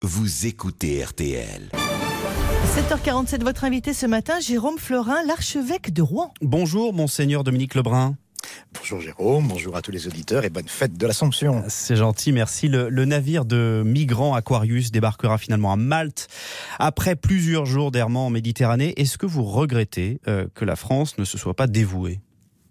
Vous écoutez RTL. 7h47, votre invité ce matin, Jérôme Florin, l'archevêque de Rouen. Bonjour, monseigneur Dominique Lebrun. Bonjour Jérôme, bonjour à tous les auditeurs et bonne fête de l'Assomption. C'est gentil, merci. Le navire de migrants Aquarius débarquera finalement à Malte après plusieurs jours d'errement en Méditerranée. Est-ce que vous regrettez que la France ne se soit pas dévouée ?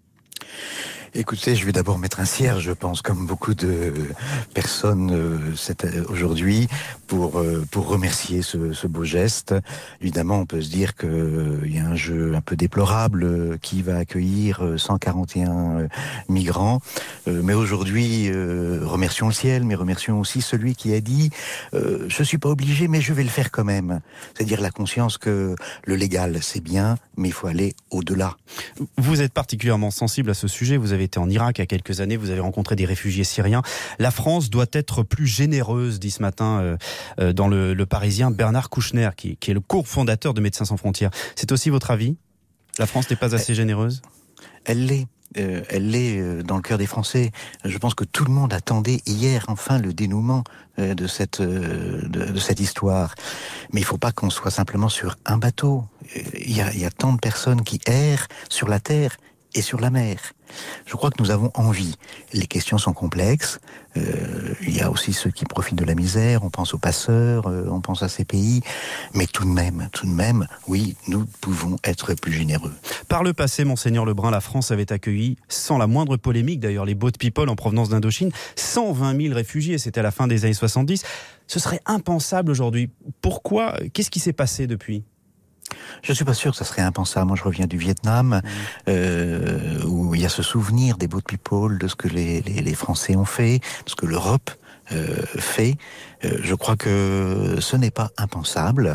Écoutez, je vais d'abord mettre un cierge, je pense, comme beaucoup de personnes aujourd'hui, pour remercier ce beau geste. Évidemment, on peut se dire qu'il y a un jeu un peu déplorable qui va accueillir 141 migrants. Mais aujourd'hui, remercions le ciel, mais remercions aussi celui qui a dit je suis pas obligé, mais je vais le faire quand même. C'est-à-dire la conscience que le légal, c'est bien, mais il faut aller au-delà. Vous êtes particulièrement sensible à ce sujet. Vous avez été en Irak il y a quelques années, vous avez rencontré des réfugiés syriens. La France doit être plus généreuse, dit ce matin dans le Parisien Bernard Kouchner, qui est le cofondateur de Médecins sans frontières. C'est aussi votre avis ? La France n'est pas assez généreuse ? Elle l'est. Elle l'est dans le cœur des Français. Je pense que tout le monde attendait hier enfin le dénouement de cette histoire. Mais il ne faut pas qu'on soit simplement sur un bateau. Il y a tant de personnes qui errent sur la terre et sur la mer. Je crois que nous avons envie. Les questions sont complexes. Il y a aussi ceux qui profitent de la misère. On pense aux passeurs, on pense à ces pays. Mais tout de même, oui, nous pouvons être plus généreux. Par le passé, monseigneur Lebrun, la France avait accueilli, sans la moindre polémique d'ailleurs, les boat people en provenance d'Indochine, 120 000 réfugiés. C'était à la fin des années 70. Ce serait impensable aujourd'hui. Pourquoi ? Qu'est-ce qui s'est passé depuis ? Je suis pas sûr que ça serait impensable. Moi, je reviens du Vietnam, où il y a ce souvenir des boat people, de ce que les Français ont fait, de ce que l'Europe fait. Je crois que ce n'est pas impensable.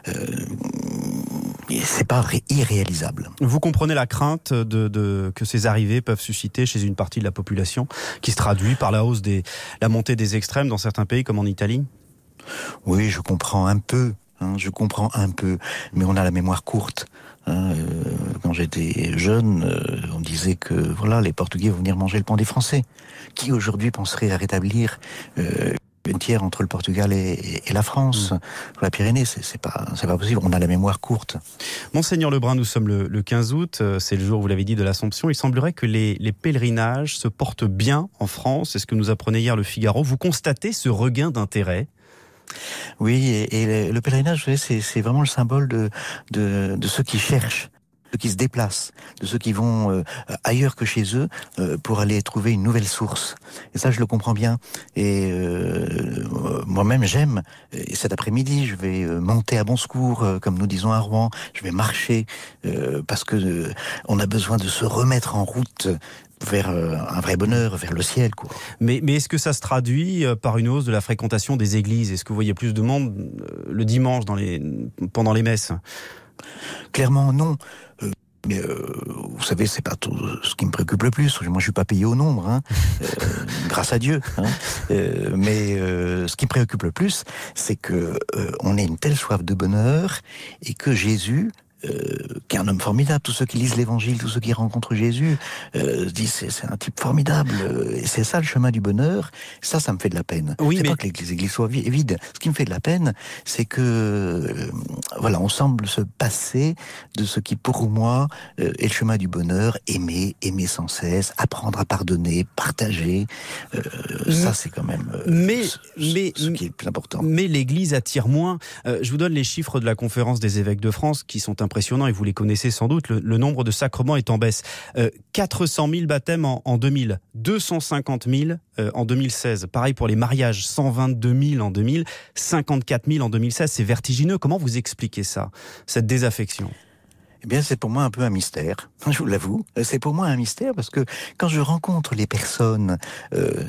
C'est pas irréalisable. Vous comprenez la crainte que ces arrivées peuvent susciter chez une partie de la population, qui se traduit par la montée des extrêmes dans certains pays comme en Italie ? Oui, je comprends un peu. Mais on a la mémoire courte. Quand j'étais jeune, on disait que voilà, les Portugais vont venir manger le pain des Français. Qui aujourd'hui penserait à rétablir une tiers entre le Portugal et la France, la Pyrénées, c'est pas possible. On a la mémoire courte. Monseigneur Lebrun, nous sommes le 15 août, c'est le jour, vous l'avez dit, de l'Assomption. Il semblerait que les pèlerinages se portent bien en France. C'est ce que nous apprenait hier le Figaro. Vous constatez ce regain d'intérêt ? Oui, et le pèlerinage, vous savez, c'est vraiment le symbole de ceux qui cherchent, de ceux qui se déplacent, de ceux qui vont ailleurs que chez eux pour aller trouver une nouvelle source. Et ça, je le comprends bien. Et moi-même, j'aime. Et cet après-midi, je vais monter à Bon Secours, comme nous disons à Rouen. Je vais marcher parce que on a besoin de se remettre en route vers un vrai bonheur, vers le ciel, quoi. Mais est-ce que ça se traduit par une hausse de la fréquentation des églises ? Est-ce que vous voyez plus de monde le dimanche pendant les messes ? Clairement, non. Mais vous savez, c'est pas tout ce qui me préoccupe le plus. Moi, je suis pas payé au nombre, grâce à Dieu. Mais ce qui me préoccupe le plus, c'est que on ait une telle soif de bonheur et que Jésus, qui est un homme formidable, tous ceux qui lisent l'Évangile, tous ceux qui rencontrent Jésus, se disent c'est un type formidable, et c'est ça le chemin du bonheur. Ça me fait de la peine. Oui, c'est pas que les églises soient vides. Ce qui me fait de la peine, c'est que on semble se passer de ce qui pour moi est le chemin du bonheur, aimer sans cesse, apprendre à pardonner, partager. Ça c'est quand même ce qui est le plus important. Mais l'Église attire moins. Je vous donne les chiffres de la conférence des évêques de France qui sont impressionnant et vous les connaissez sans doute. Le nombre de sacrements est en baisse. 400 000 baptêmes en 2000, 250 000 en 2016. Pareil pour les mariages, 122 000 en 2000, 54 000 en 2016. C'est vertigineux. Comment vous expliquez ça, cette désaffection ? Eh bien, c'est pour moi un peu un mystère. Je vous l'avoue. C'est pour moi un mystère parce que quand je rencontre les personnes, que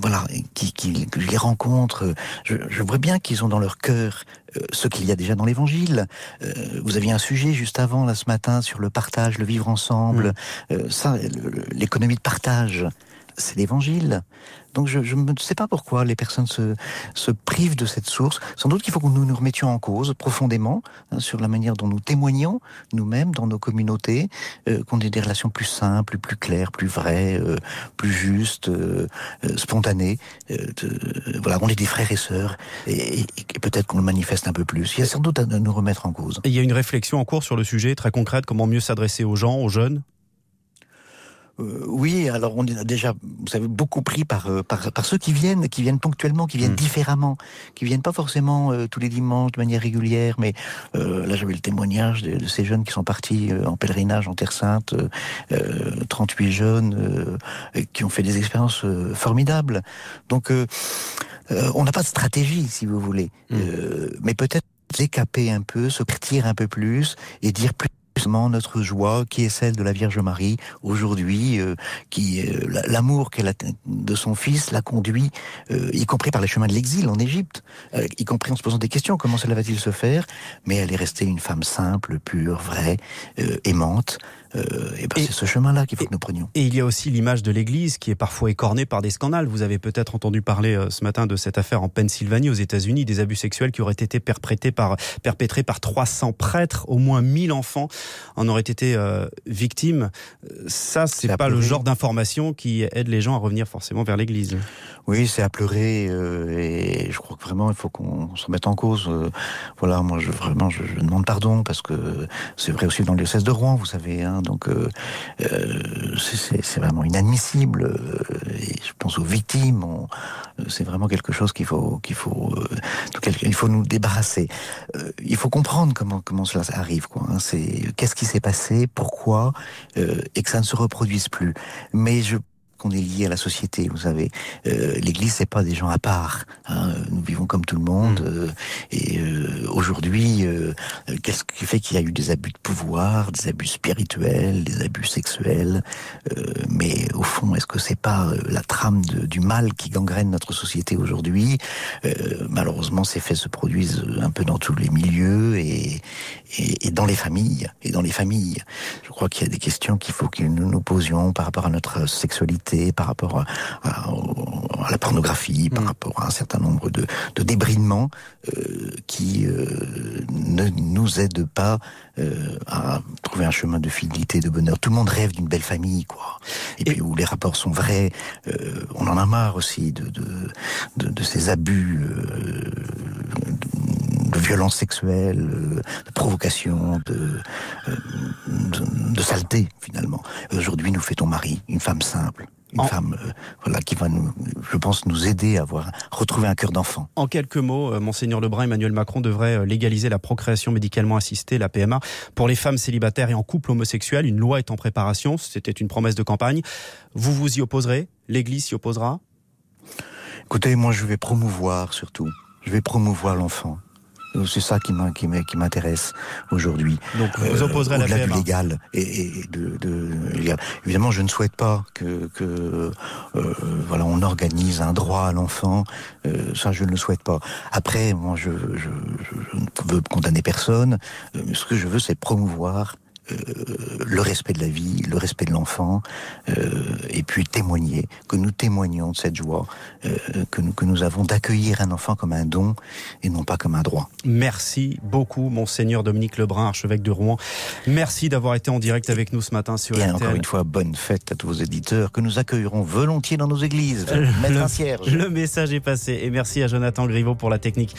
je les rencontre, je vois bien qu'ils ont dans leur cœur ce qu'il y a déjà dans l'Évangile. Vous aviez un sujet juste avant, là, ce matin, sur le partage, le vivre ensemble. L'économie de partage. c'est l'Évangile. Donc je ne sais pas pourquoi les personnes se privent de cette source. Sans doute qu'il faut que nous nous remettions en cause profondément sur la manière dont nous témoignons nous-mêmes dans nos communautés, qu'on ait des relations plus simples, plus claires, plus vraies, plus justes, spontanées. Voilà, on est des frères et sœurs et peut-être qu'on le manifeste un peu plus. Il y a sans doute à nous remettre en cause. Et il y a une réflexion en cours sur le sujet, très concrète, comment mieux s'adresser aux gens, aux jeunes ? Oui, alors on est déjà, vous savez, beaucoup pris par ceux qui viennent ponctuellement, qui viennent différemment, qui viennent pas forcément tous les dimanches de manière régulière, mais là j'avais le témoignage de ces jeunes qui sont partis en pèlerinage en Terre Sainte, 38 jeunes qui ont fait des expériences formidables. Donc on n'a pas de stratégie, si vous voulez, mais peut-être décaper un peu, se partir un peu plus et dire plus notre joie qui est celle de la Vierge Marie aujourd'hui, l'amour qu'elle a de son fils l'a conduit, y compris par les chemins de l'exil en Égypte, y compris en se posant des questions, comment cela va-t-il se faire, mais elle est restée une femme simple, pure, vraie, aimante. Et c'est ce chemin-là qu'il faut que nous prenions. Et il y a aussi l'image de l'Église qui est parfois écornée par des scandales. Vous avez peut-être entendu parler ce matin de cette affaire en Pennsylvanie, aux États-Unis, des abus sexuels qui auraient été perpétrés par 300 prêtres. Au moins 1000 enfants en auraient été victimes. Ça, c'est pas le genre d'information qui aide les gens à revenir forcément vers l'Église. Oui, c'est à pleurer et je crois que vraiment il faut qu'on se mette en cause. Voilà, moi je demande pardon parce que c'est vrai aussi dans le diocèse de Rouen, vous savez. Donc c'est vraiment inadmissible. Et je pense aux victimes. C'est vraiment quelque chose il faut nous débarrasser. Il faut comprendre comment cela arrive, quoi. Qu'est-ce qui s'est passé, pourquoi, et que ça ne se reproduise plus. Mais qu'on est lié à la société, vous savez. L'Église, c'est pas des gens à part. Nous vivons comme tout le monde. Et aujourd'hui, qu'est-ce qui fait qu'il y a eu des abus de pouvoir, des abus spirituels, des abus sexuels, mais au fond, est-ce que c'est pas la trame du mal qui gangrène notre société aujourd'hui? Malheureusement, ces faits se produisent un peu dans tous les milieux et dans les familles. Je crois qu'il y a des questions qu'il faut que nous nous posions par rapport à notre sexualité, par rapport à la pornographie, par rapport à un certain nombre de débridements qui ne nous aident pas à trouver un chemin de fidélité, de bonheur. Tout le monde rêve d'une belle famille, quoi. Et puis où les rapports sont vrais. On en a marre aussi de ces abus, de violence sexuelle, de provocation, de saleté, finalement. Aujourd'hui, nous fêtons Marie, une femme simple. Une femme qui va, je pense, nous aider à retrouver un cœur d'enfant. En quelques mots, Monseigneur Lebrun, Emmanuel Macron devrait légaliser la procréation médicalement assistée, la PMA, pour les femmes célibataires et en couple homosexuel. Une loi est en préparation, c'était une promesse de campagne. Vous y opposerez? L'Église s'y opposera? Écoutez, moi je vais promouvoir surtout. Je vais promouvoir l'enfant. C'est ça qui m'intéresse aujourd'hui. Donc vous opposerez la PMA. Au-delà du légal légal. Évidemment, je ne souhaite pas que on organise un droit à l'enfant. Ça, je ne le souhaite pas. Après, moi, je ne veux condamner personne. Ce que je veux, c'est promouvoir le respect de la vie, le respect de l'enfant, et puis que nous témoignons de cette joie que nous avons d'accueillir un enfant comme un don et non pas comme un droit. Merci beaucoup, Monseigneur Dominique Lebrun, archevêque de Rouen. Merci d'avoir été en direct avec nous ce matin sur RTL. Et encore une fois, bonne fête à tous vos éditeurs que nous accueillerons volontiers dans nos églises. Mettre un cierge. Le message est passé et merci à Jonathan Griveaux pour la technique.